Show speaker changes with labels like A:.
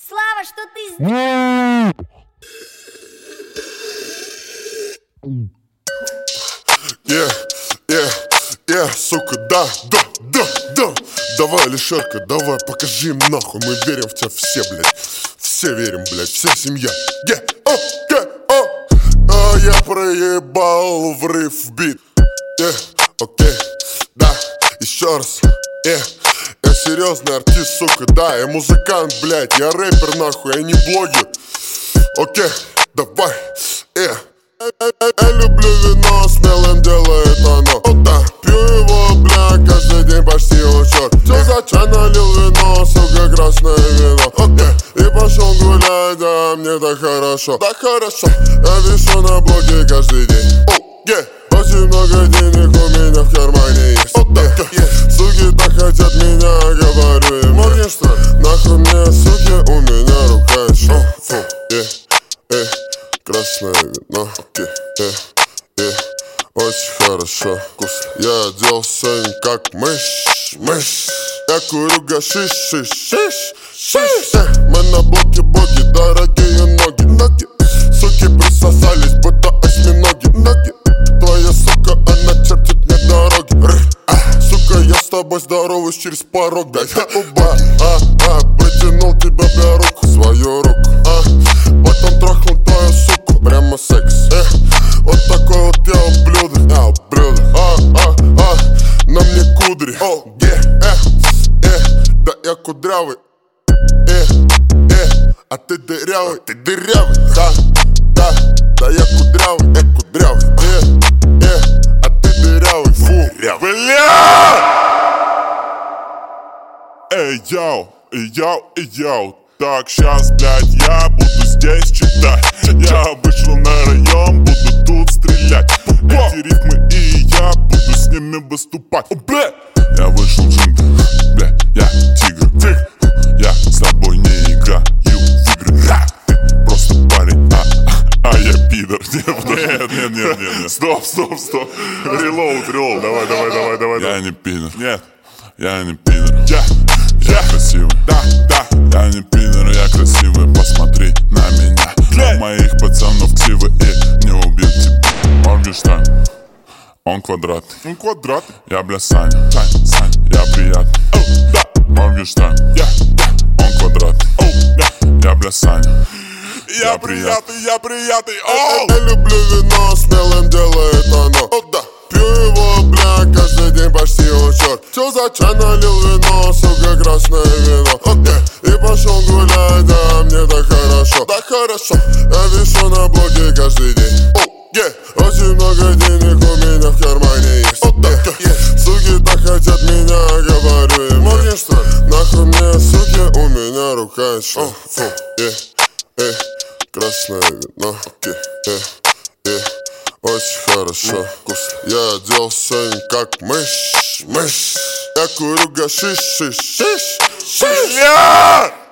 A: Слава, что ты сделал?
B: Сука, да. Давай, Алишерка, давай, покажи им нахуй. Мы верим в тебя все, блядь. Все верим, блядь, вся семья. Я проебал врыв в бит. Окей, да, еще раз. Я серьезный артист, сука, да. Я музыкант, блядь, я рэпер, нахуй, я не блогер. Окей, давай, Я люблю вино, смелым делает оно. Да, пью его, бля, каждый день почти учет. Все за чай налил вино, сука, красное вино. И пошел гулять, да, мне так хорошо. Я вешу на блоге каждый день. Очень много денег у меня в кармане есть. Суки так хотят меня, говорю им. Нахуй мне, суки, у меня рука еще. Красное вино, очень хорошо, вкусно. Я оделся как мышь. Я курю гашиш. Мы на блоке боги, дорогие ноги. Суки присосались, будто осьминоги. Твоя сука, она чертит мне дороги. Сука, я с тобой здороваюсь через порог. Протянул тебя, бля, руку, свою руку. Потом трахнул твою суку, прямо секс. Вот такой вот я ублюдок. На мне кудри. Да я кудрявый. А ты дырявый. Да я кудрявый. А ты дырявый. Фу, бля!
C: Эй, йоу. Так, щас, блядь, я буду здесь читать. Я вышел на район, буду тут стрелять. Эти рифмы, и я буду с ними выступать. Я вышел в джунгли, бля, я тигр. Я с тобой не играю в игры. Ты просто парень, а я пидор. Нет. Стоп. Релоуд. Давай. Я не пидор. Нет, я не пидор. Я красивый, да. Я не пидор, я красивый, посмотри на меня. На моих пацанов ксивы и не убьют тебя. Моргенштерн, он квадратный. Я, бля, Саня, я приятный. Моргенштерн, он квадратный. Я, бля, Саня, я приятный.
B: Я люблю вино, смелым делает оно. Пью его, бля, каждый день почти учет. Все за чай налил вино, сука, красное вино. И пошел гулять, да, мне так хорошо. Я вешу на блоге каждый день. Очень много денег у меня в кармане есть. Суки так хотят меня, говорю им. Нахуй мне, суки, у меня рука еще. Красное вино, очень хорошо, вкусно. Я оделся как мышь. Я курю гашиш.